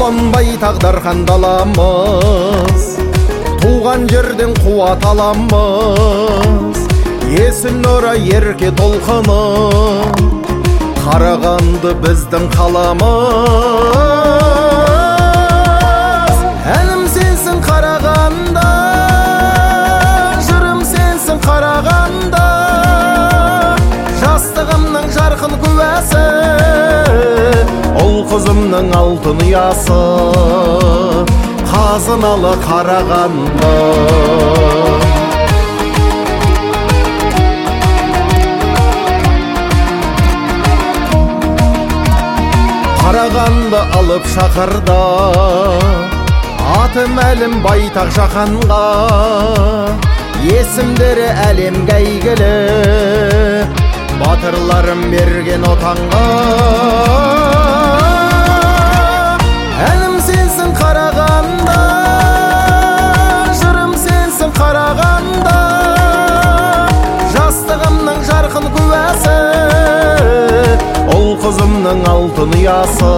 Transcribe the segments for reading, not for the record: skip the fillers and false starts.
байтақ дархан даламыз, туған жерден қуат аламыз. Есіл нұра ерке толқыны, Қарағанды біздің қаламыз. Әнім сенсің Қарағанда, жырым сенсің Қарағанда, жастығымның жарқын куәсі, ұл қызымның алтын ұясы, қазыналы Қарағанды. Қарағанды алып шақырда, аты мәлім байтақ жақанға, есімдері әлемге әйгілі, батырларым берген отанға. Әнім сенсің Қарағанда, жырым сенсің Қарағанда, жастығымның жарқын куәсі, ұл қызымның алтын ұясы,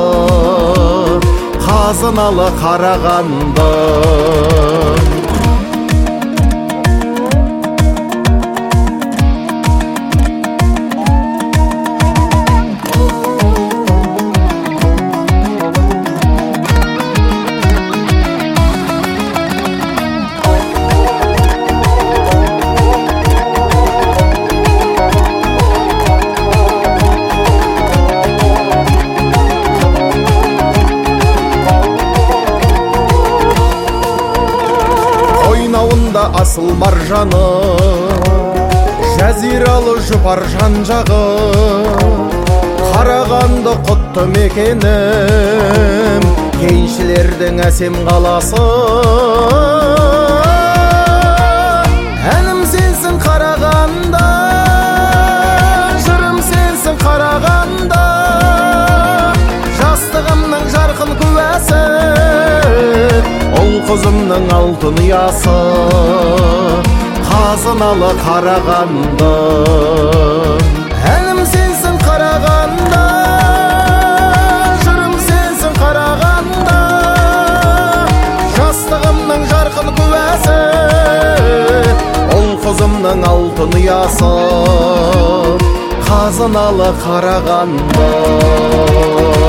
қазыналы Қарағанды. Асыл маржаны, жазиралы жұпар жан-жағы, Қарағанды құтты мекенім, кеншілердің әсем қаласы. Әнім сенсің Қарағанда, жырым сенсің Қарағанда, жастығымның жарқын куәсі, ұл қызымның алтын ұясы, қазыналы Қарағанды. Әнім сенсің Қарағанда, жырым сенсің Қарағанда, жастығымның жарқын куәсі, ұл қызымның алтын ұясы, қазыналы Қарағанды.